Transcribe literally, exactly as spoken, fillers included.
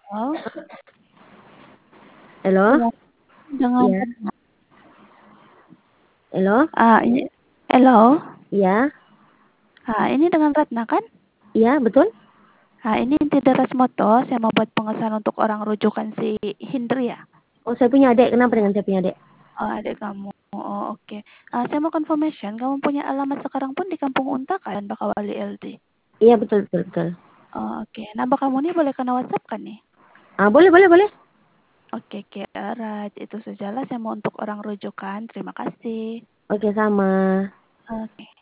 Halo. Halo? Dengan dengan Iya. Halo? Ah, ini halo? Iya. Ah, ini dengan Ratna kan? Iya, betul. Ah, ini inti dari Moto, saya mau buat pengesahan untuk orang rujukan si Hindri ya? Oh, saya punya adik. Kenapa dengan saya punya adik? Oh, adik kamu. Oh, oke. Ah, saya mau confirmation, kamu punya alamat sekarang pun di Kampung Unta kan, Bakawali L D? Iya, betul, betul, betul. Oh, oke. Nambah kamu nih boleh kena WhatsApp kan nih? Ah, boleh, boleh, boleh. Oke, oke. Alright, itu sajalah saya mau untuk orang rujukan. Terima kasih. Oke, sama. Oke.